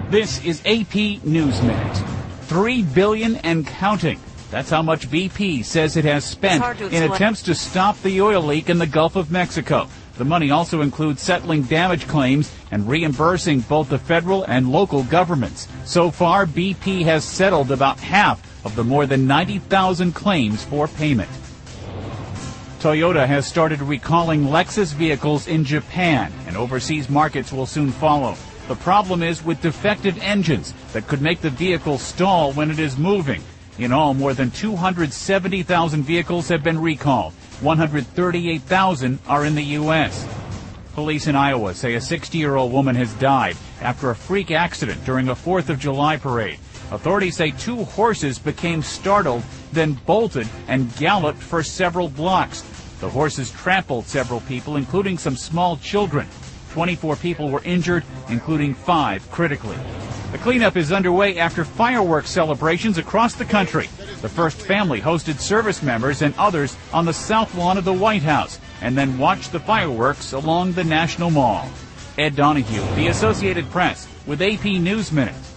This is AP News Minute. $3 billion and counting. That's how much BP says it has spent in attempts to stop the oil leak in the Gulf of Mexico. The money also includes settling damage claims and reimbursing both the federal and local governments. So far, BP has settled about half of the more than 90,000 claims for payment. Toyota has started recalling Lexus vehicles in Japan, and overseas markets will soon follow. The problem is with defective engines that could make the vehicle stall when it is moving. In all, more than 270,000 vehicles have been recalled. 138,000 are in the U.S. Police in Iowa say a 60-year-old woman has died after a freak accident during a 4th of July parade. Authorities say 2 horses became startled, then bolted and galloped for several blocks. The horses trampled several people, including some small children. 24 people were injured, including 5 critically. The cleanup is underway after fireworks celebrations across the country. The first family hosted service members and others on the south lawn of the White House and then watched the fireworks along the National Mall. Ed Donahue, The Associated Press, with AP News Minute.